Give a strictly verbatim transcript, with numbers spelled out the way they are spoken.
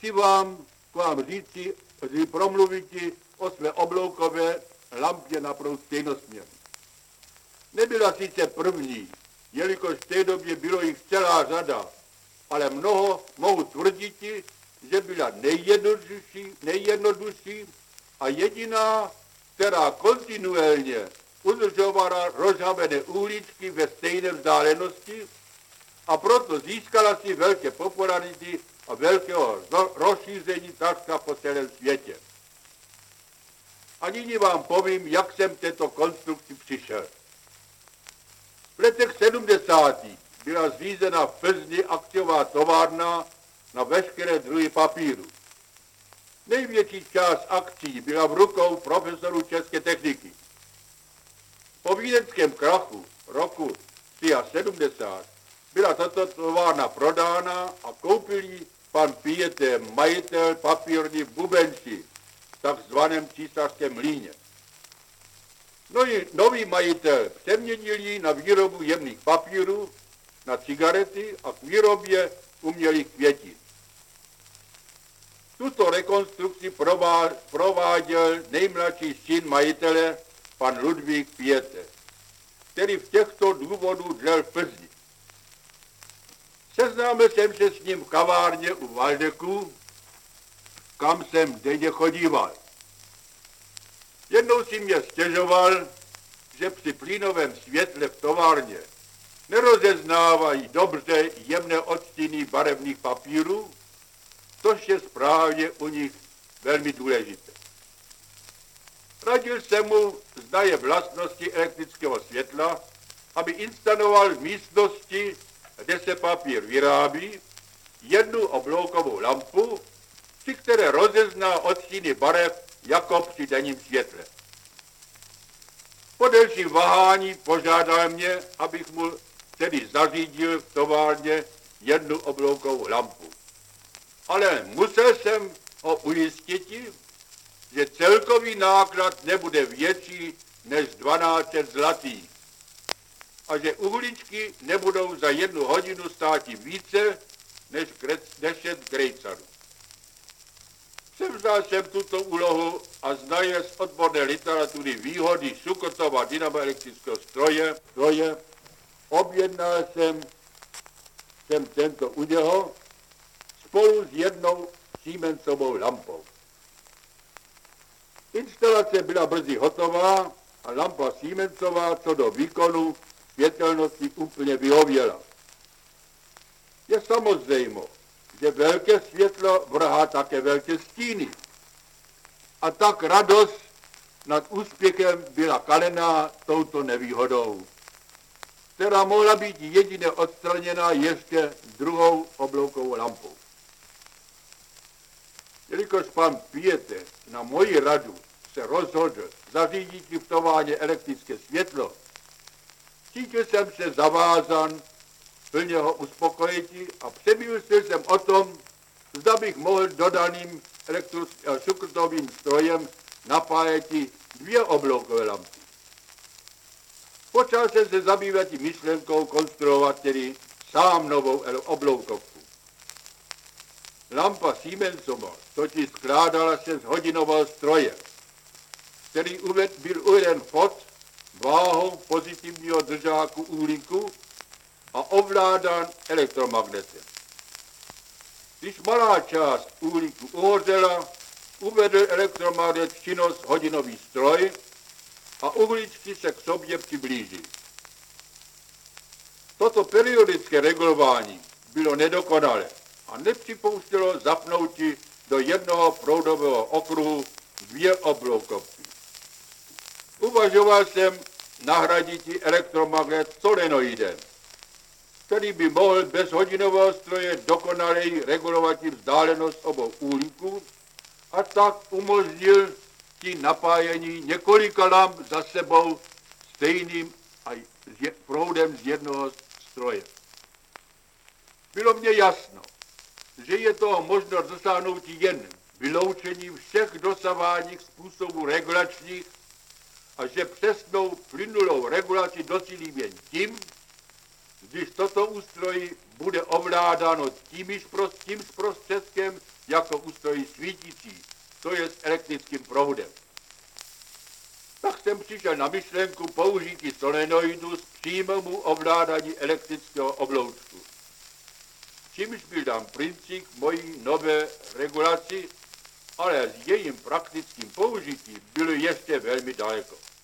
chci vám k vám říci, promluviti o své obloukové lampě na proud stejnosměrný. Nebyla sice první, jelikož v té době bylo jich celá řada, ale mnoho mohu tvrditi, že byla nejjednodušší, nejjednodušší a jediná, která kontinuálně udržovala rozhavené uličky ve stejné vzdálenosti a proto získala si velké popularity a velkého rozšíření takřka po celém světě. A nyní vám povím, jak jsem k této konstrukci přišel. V letech sedmdesátých byla zřízena v Plzni akciová továrna na veškeré druhy papíru. Největší část akcí byla v rukou profesorů české techniky. Po vídeňském krachu roku sedmdesát tři byla tato továrna prodána a koupil ji pan Pieté, majitel papírny v Bubenči, takzvaném císařském mlýně. Nový majitel přeměnil ji na výrobu jemných papírů, na cigarety a k výrobě umělých květin. Tuto rekonstrukci prováděl nejmladší syn majitele, pan Ludvík Pieté, který v těchto důvodů dřel v Plzni. Seznámil jsem se s ním v kavárně u Valdeků, kam jsem denně chodíval. Jednou si mě stěžoval, že při plynovém světle v továrně nerozeznávají dobře jemné odstíny barevných papírů, což je správně u nich velmi důležité. Radil jsem mu, zda je vlastnosti elektrického světla, aby instaloval v místnosti, kde se papír vyrábí, jednu obloukovou lampu, při které rozezná odstíny barev jako při denním světle. Po delším váhání požádal mě, abych mu tedy zařídil v továrně jednu obloukovou lampu. Ale musel jsem ho ujistit, že celkový náklad nebude větší než dvanáct set zlatých a že uhličky nebudou za jednu hodinu státi více než deset krejcarů. Převzal jsem tuto úlohu a znaje z odborné literatury výhody Šukotova dynamoelektrického stroje, stroje objednal jsem, jsem tento u něho spolu s jednou Siemensovou lampou. Instalace byla brzy hotová a lampa Siemensová co do výkonu světelnosti úplně vyhověla. Je samozřejmé, že velké světlo vrhá také velké stíny. A tak radost nad úspěchem byla kalená touto nevýhodou, která mohla být jedině odstraněna ještě druhou obloukovou lampou. Jelikož pan Pieté na moji radu se rozhodl zařídit v továrně elektrické světlo, cítil jsem se zavázan plně ho uspokojit a přemýšlel jsem o tom, zda bych mohl dodaným šukrtovým strojem napájet dvě obloukové lampy. Počal jsem se zabývat myšlenkou konstruovat tedy sám novou obloukovku. Lampa Siemensova totiž skládala se z hodinového stroje, který byl uveden pod váhou pozitivního držáku uhlíku a ovládán elektromagnetem. Když malá část uhlíku uhořela, uvedl elektromagnet v činnost hodinový stroj a uhlíčky se k sobě přiblíží. Toto periodické regulování bylo nedokonalé a nepřipouštělo zapnutí do jednoho proudového okruhu dvě obloukovky. Uvažoval jsem nahradit elektromagnet solenoidem, který by mohl bez hodinového stroje dokonaleji regulovat vzdálenost obou uhlíků a tak umožnil ti napájení několika lamp za sebou stejným a proudem z jednoho stroje. Bylo mně jasno, že je toho možno dosáhnout jen vyloučením všech dosavadních způsobů regulačních a že přesnou plynulou regulaci docílím jen tím, když toto ústrojí bude ovládáno tím, tím prostředkem, jako ústroj svítící, to je s elektrickým proudem. Tak jsem přišel na myšlenku použití solenoidu s přímému ovládání elektrického obloučku. Čímž byl dán princip mojí nové regulaci, ale s jejím praktickým použitím bylo ještě velmi daleko.